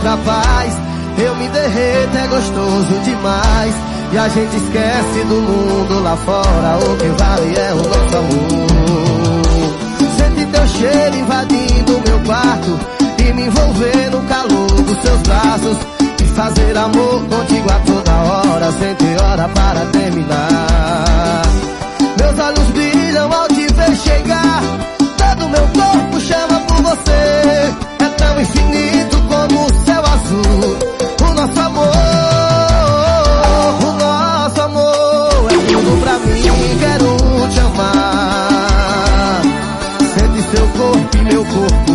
capaz. Eu me derreto, é gostoso demais. E a gente esquece do mundo lá fora. O que vale é o nosso amor. Sente teu cheiro invadindo meu quarto e me envolver no calor dos seus braços, e fazer amor contigo a toda hora, sem ter hora para terminar. Meus olhos brilham ao te ver chegar. Todo meu corpo chama por você. É tão infinito como o céu azul. O nosso amor é tudo pra mim. Quero te amar. Sente seu corpo e meu corpo